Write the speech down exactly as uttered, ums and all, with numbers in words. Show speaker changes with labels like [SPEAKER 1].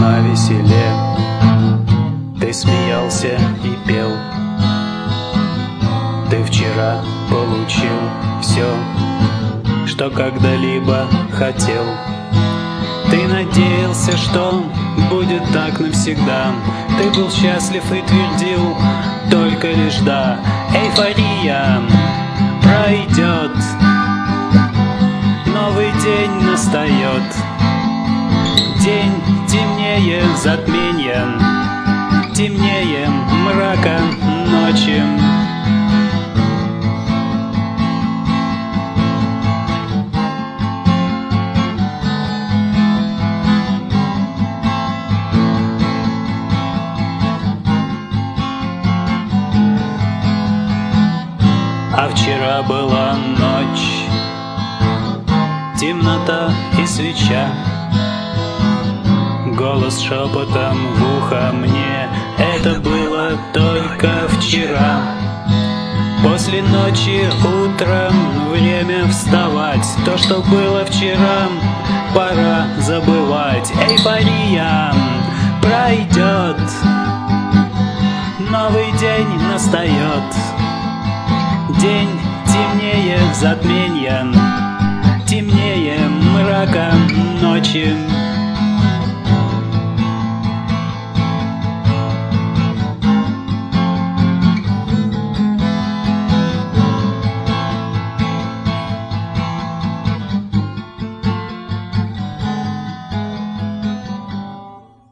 [SPEAKER 1] навеселе. Ты смеялся и пел. Ты вчера получил все, что когда-либо хотел. Ты надеялся, что будет так навсегда. Ты был счастлив и твердил только лишь да. Эйфория пройдет, новый день настает. День темнее затмения, темнее мрака ночи. А вчера была ночь, темнота и свеча. Голос шепотом в ухо мне: это было только вчера. После ночи утром время вставать. То, что было вчера, пора забывать. Эйфория пройдет, новый день настает. День темнее затмения, темнее мрака ночи.